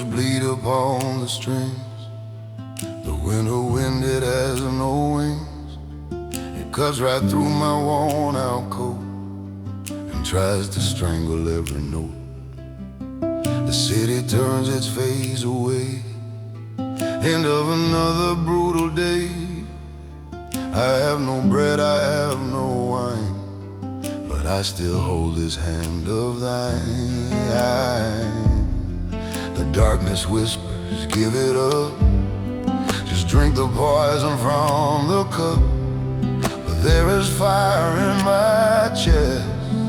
rivers bleed upon the streams. The winter wind, it has no wings. It cuts right through my worn out coat and tries to strangle every note. The city turns its face away. End of another brutal day. I have no bread, I have no wine, but I still hold this hand of thine. The darkness whispers, give it up. Just drink the poison from the cup. But there is fire in my chest,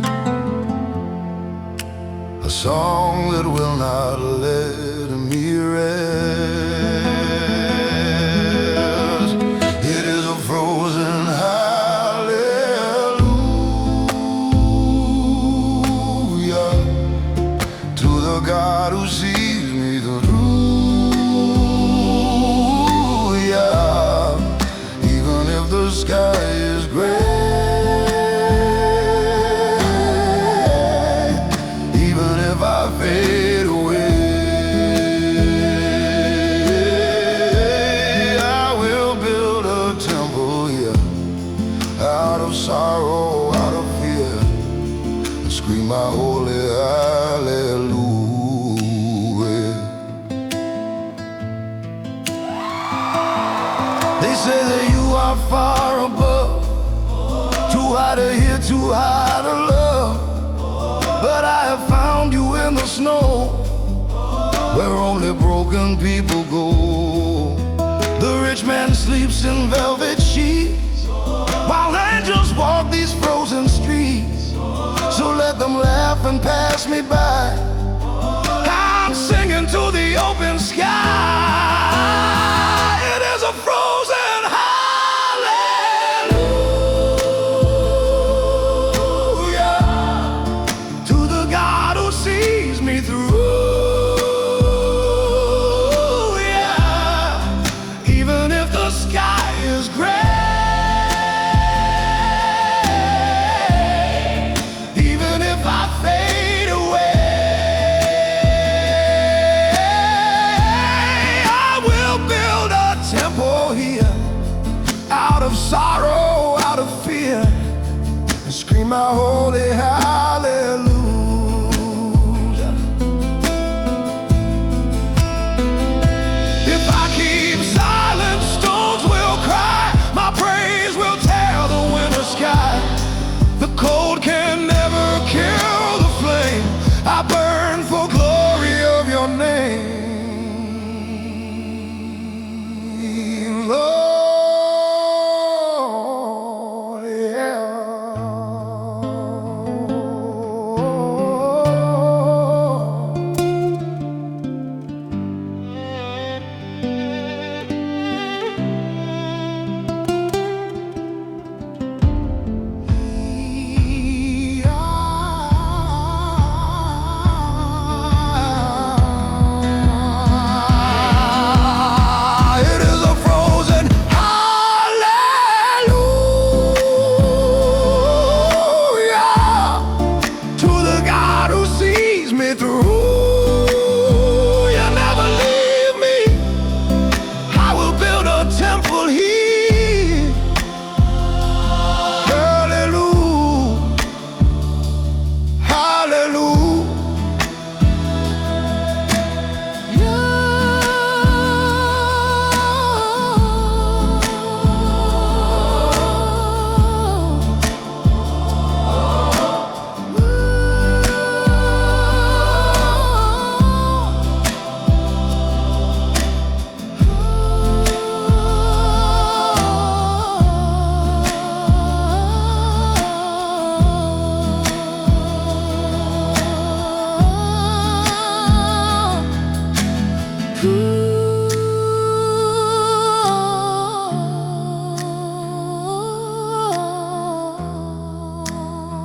a song that will not let me rest. It is a frozen hallelujah to the God who sees me through. Yeah, even if the sky is gray, fade away, I will build a temple here, out of sorrow, out of fear, and scream my holy hallelujah. They say that you are far above, too high to hear, too high to love, but I have found you in the snow, where only broken people go. The rich man sleeps in velvet sheets, while angels walk these frozen streets. So let them laugh and pass me by. I'm singing to the open sky. It is a frozen sorrow, out of fear, and scream my holy hallelujah. If I keep silent, stones will cry. My praise will tear the winter sky. The cold can never kill the flame. I burn for glory of your name, Lord.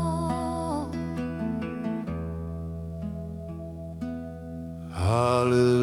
Hallelujah.